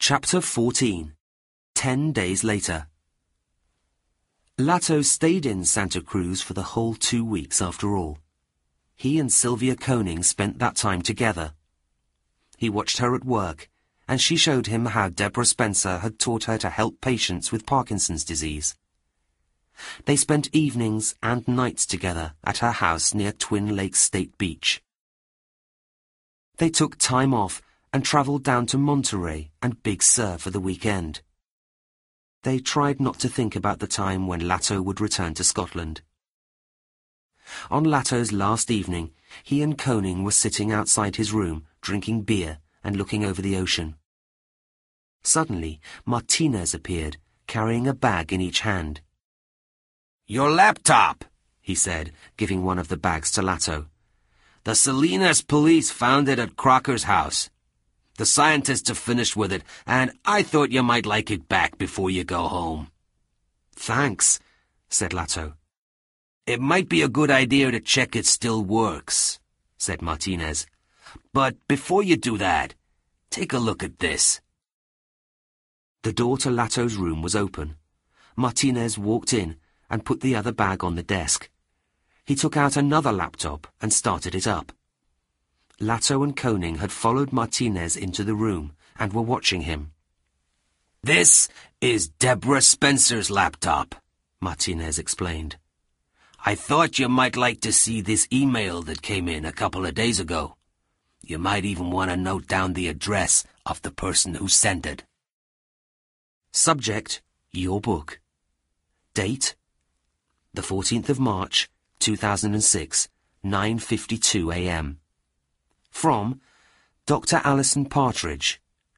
Chapter 14. 10 days later. Latto stayed in Santa Cruz for the whole 2 weeks after all. He and Sylvia Koning spent that time together. He watched her at work, and she showed him how Deborah Spencer had taught her to help patients with Parkinson's disease. They spent evenings and nights together at her house near Twin Lakes State Beach. They took time off and travelled down to Monterey and Big Sur for the weekend. They tried not to think about the time when Latto would return to Scotland. On Latto's last evening, he and Koning were sitting outside his room, drinking beer and looking over the ocean. Suddenly, Martinez appeared, carrying a bag in each hand. "Your laptop," he said, giving one of the bags to Latto. "The Salinas police found it at Crocker's house. The scientists have finished with it, and I thought you might like it back before you go home." "Thanks," said Latto. "It might be a good idea to check it still works," said Martinez. "But before you do that, take a look at this." The door to Latto's room was open. Martinez walked in and put the other bag on the desk. He took out another laptop and started it up. Latto and Koning had followed Martinez into the room and were watching him. "This is Deborah Spencer's laptop," Martinez explained. "I thought you might like to see this email that came in a couple of days ago. You might even want to note down the address of the person who sent it." Subject, your book. Date, the 14th of March, 2006, 9:52 a.m. From Dr. Alison Partridge,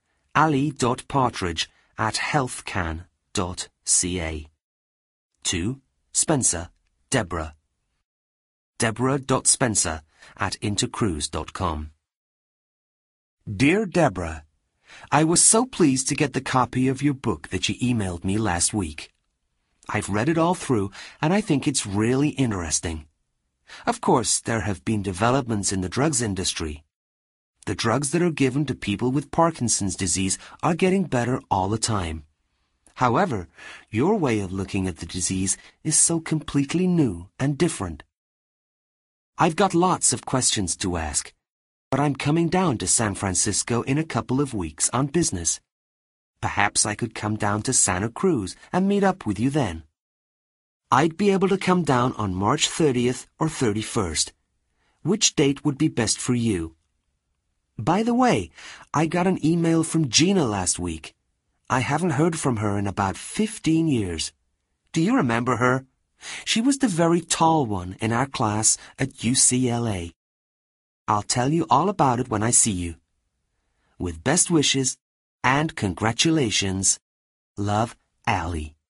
ali.partridge@healthcan.ca. To Spencer, Deborah. Deborah.Spencer@intercruise.com. Dear Deborah, I was so pleased to get the copy of your book that you emailed me last week. I've read it all through, and I think it's really interesting. Of course, there have been developments in the drugs industry. The drugs that are given to people with Parkinson's disease are getting better all the time. However, your way of looking at the disease is so completely new and different. I've got lots of questions to ask, but I'm coming down to San Francisco in a couple of weeks on business. Perhaps I could come down to Santa Cruz and meet up with you then. I'd be able to come down on March 30th or 31st. Which date would be best for you? By the way, I got an email from Gina last week. I haven't heard from her in about 15 years. Do you remember her? She was the very tall one in our class at UCLA. I'll tell you all about it when I see you. With best wishes and congratulations, love, Allie.